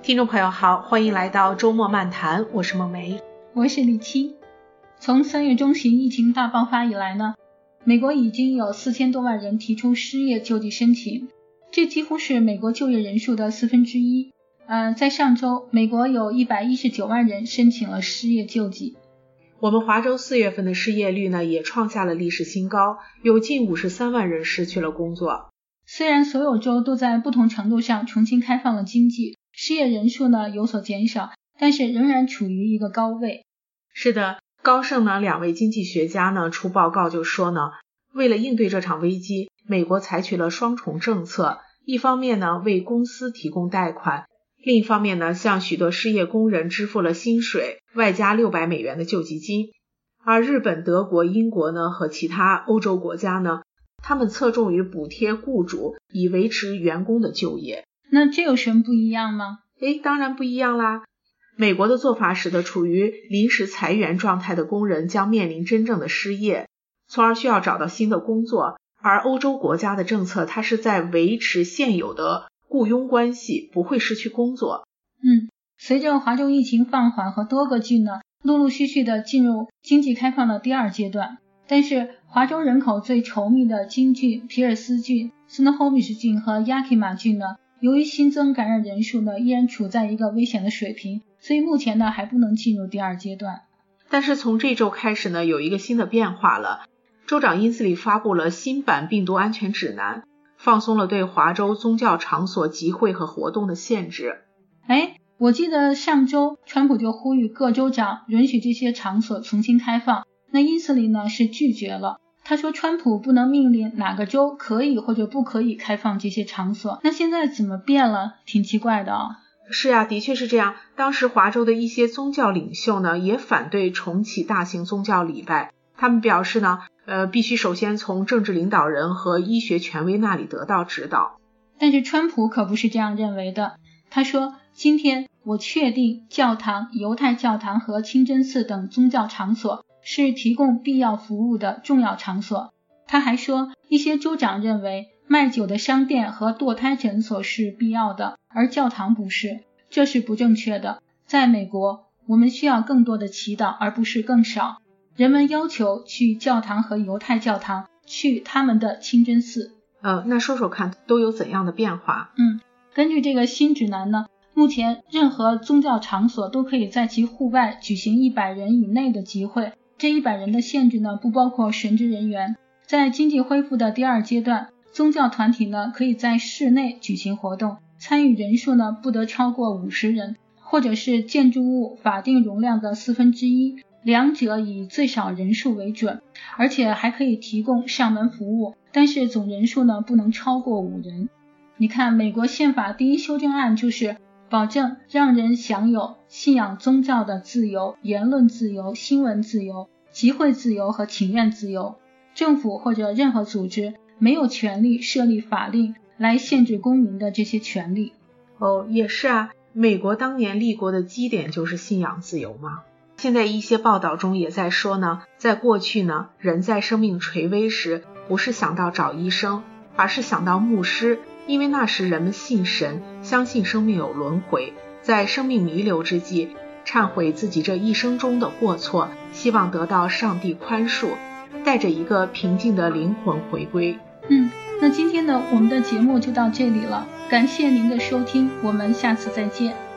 听众朋友好，欢迎来到周末漫谈，我是孟梅， 我是李七。从3月中旬疫情大爆发以来呢，美国已经有4000多万人提出失业救济申请，这几乎是美国就业人数的1/4。在上周，美国有119万人申请了失业救济。 我们华州4月份的失业率呢，也创下了历史新高，有近53万人失去了工作。 虽然所有州都在不同程度上重新开放了经济，失业人数呢有所减少，但是仍然处于一个高位。 是的，高盛呢2位经济学家呢出报告就说呢，为了应对这场危机，美国采取了双重政策，一方面呢为公司提供贷款，另一方面呢向许多失业工人支付了薪水，外加600美元的救济金。而日本、德国、英国呢和其他欧洲国家呢，他们侧重于补贴雇主，以维持员工的就业。 那这有什么不一样吗？ 当然不一样啦。美国的做法使得处于临时裁员状态的工人将面临真正的失业，从而需要找到新的工作。而欧洲国家的政策，它是在维持现有的雇佣关系，不会失去工作。 随着华州疫情放缓和多个郡呢陆陆续续的进入经济开放的第2阶段，但是华州人口最稠密的金郡、皮尔斯郡、Snohomish 郡和 Yakima 郡呢，由于新增感染人数呢依然处在一个危险的水平，所以目前呢还不能进入第2阶段。 但是从这周开始呢，有一个新的变化了。州长因斯里发布了新版病毒安全指南，放松了对华州宗教场所集会和活动的限制。 我记得上周川普就呼吁各州长允许这些场所重新开放，那因斯里呢是拒绝了。他说川普不能命令哪个州可以或者不可以开放这些场所。那现在怎么变了？挺奇怪的啊。 是啊，的确是这样。当时华州的一些宗教领袖呢，也反对重启大型宗教礼拜。他们表示呢，必须首先从政治领导人和医学权威那里得到指导。 但是川普可不是这样认为的。他说，今天我确定教堂、犹太教堂和清真寺等宗教场所是提供必要服务的重要场所。他还说，一些州长认为卖酒的商店和堕胎诊所是必要的，而教堂不是，这是不正确的。在美国，我们需要更多的祈祷，而不是更少。人们要求去教堂和犹太教堂，去他们的清真寺。 那说说看，都有怎样的变化？ 根据这个新指南呢，目前任何宗教场所都可以在其户外举行100人以内的集会，这100人的限制呢不包括神职人员。在经济恢复的第2阶段，宗教团体呢可以在室内举行活动，参与人数呢不得超过50人，或者是建筑物法定容量的1/4，两者以最少人数为准，而且还可以提供上门服务，但是总人数呢不能超过5人。你看，美国宪法第1修正案就是保证让人享有信仰宗教的自由、言论自由、新闻自由、集会自由和请愿自由。政府或者任何组织没有权利设立法令来限制公民的这些权利。 也是啊，美国当年立国的基点就是信仰自由嘛。现在一些报道中也在说呢，在过去呢，人在生命垂危时，不是想到找医生，而是想到牧师，因为那时人们信神，相信生命有轮回，在生命弥留之际，忏悔自己这一生中的过错，希望得到上帝宽恕，带着一个平静的灵魂回归。 那今天呢，我们的节目就到这里了，感谢您的收听，我们下次再见。